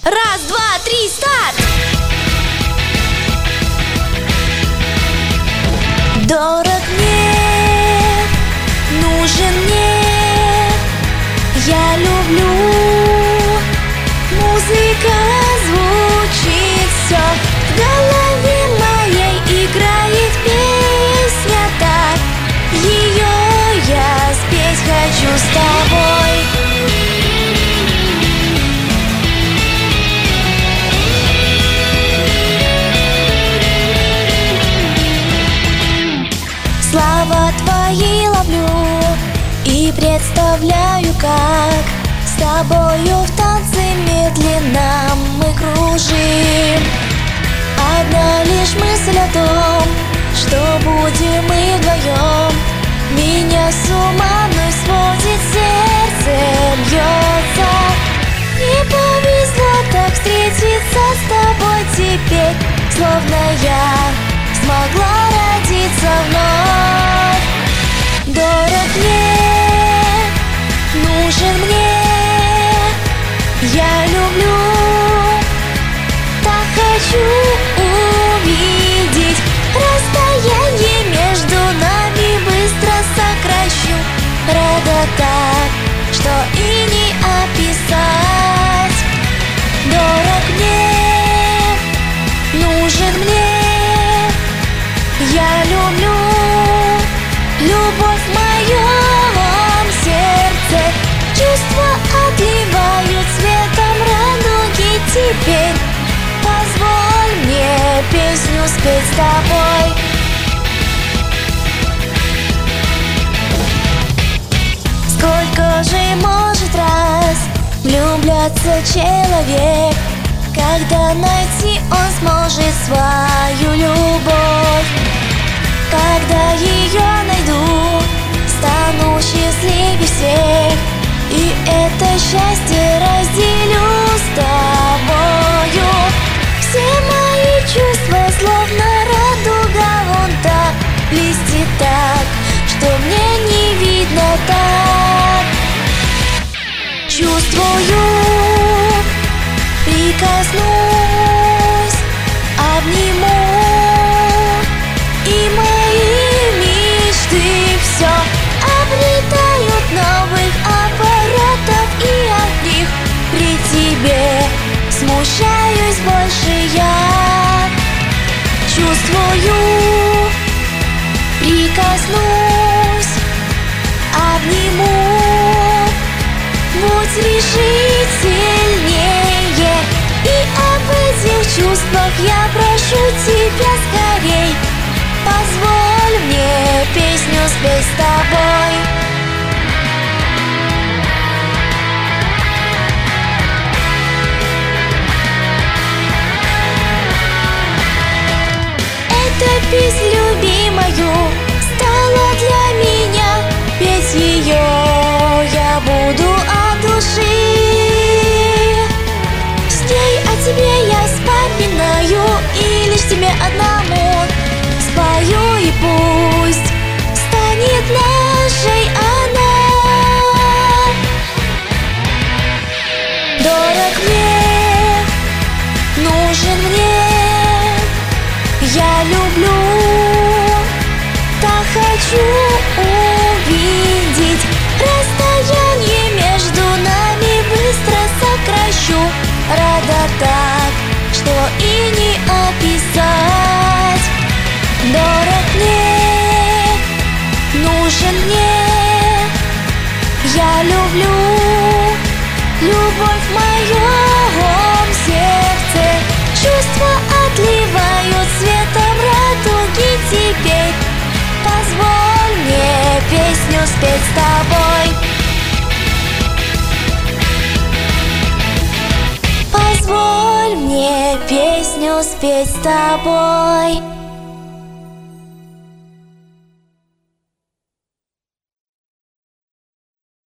Раз, два, три, старт! Дорог мне, нужен мне, я люблю. Музыка звучит, все в голове моей играет песня так. Ее я спеть хочу с тобой. Слова твои ловлю и представляю, как с тобою в танце медленно мы кружим. Одна лишь мысль о том, что будем мы вдвоем, меня с ума мной сводит, сердце бьется. Не повезло так встретиться с тобой теперь, словно я смогла родиться вновь. Дорог мне, нужен мне, я люблю, так хочу увидеть. Расстояние между нами быстро сокращу. Рада так, что и не описать. Дорог мне, нужен мне, я люблю. Любовь в моем сердце, чувства отливают цветом радуги теперь. Позволь мне песню спеть с тобой. Сколько же может раз влюбляться человек, когда найти он сможет свою любовь? Когда ее найду, стану счастливее всех, и это счастье разделю с тобою. Все мои чувства словно радуга, вон так блестит так, что мне не видно так. Чувствую, прикоснусь, обниму, и мои мечты все облетают новых оборотов, и от них при тебе смущаюсь больше я. Чувствую, прикоснусь, обниму, будь решительнее, и об этих чувствах я прошу тебя скорей. Позволь мне песню спеть с тобой. Эта песнь любимою стала для меня, петь ее я буду от души. С ней о тебе я вспоминаю, и лишь тебе одному спою, и пусть станет нашей она. Дорог мне, нужен мне, я люблю, так хочу увидеть. Расстояние между нами быстро сокращу. Рада так, что и не описать. Дорог мне, нужен мне, я люблю. Любовь в моем сердце, чувства отливают цветом радуги теперь. Позволь мне песню спеть с тобой. Позволь мне песню спеть с тобой.